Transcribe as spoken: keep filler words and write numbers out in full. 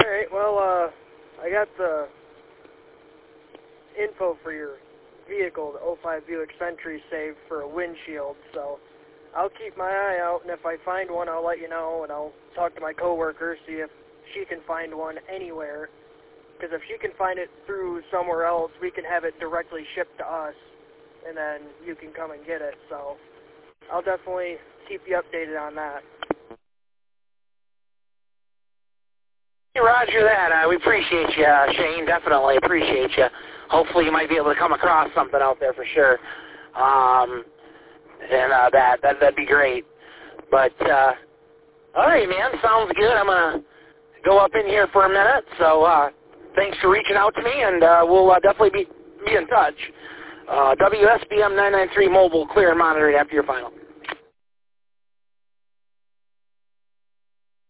Alright, well, uh, I got the info for your vehicle, the oh five Buick Century, saved for a windshield, so I'll keep my eye out, and if I find one, I'll let you know, and I'll talk to my coworker, see if she can find one anywhere, because if she can find it through somewhere else, we can have it directly shipped to us, and then you can come and get it, so I'll definitely keep you updated on that. Hey, Roger that. Uh, we appreciate you, uh, Shane. Definitely appreciate you. Hopefully you might be able to come across something out there for sure. Um, and uh, that, that, that'd be great. But, uh, all right, man. Sounds good. I'm going to go up in here for a minute. So uh, thanks for reaching out to me, and uh, we'll uh, definitely be, be in touch. Uh, W S B M nine nine three Mobile, clear and monitored after your final.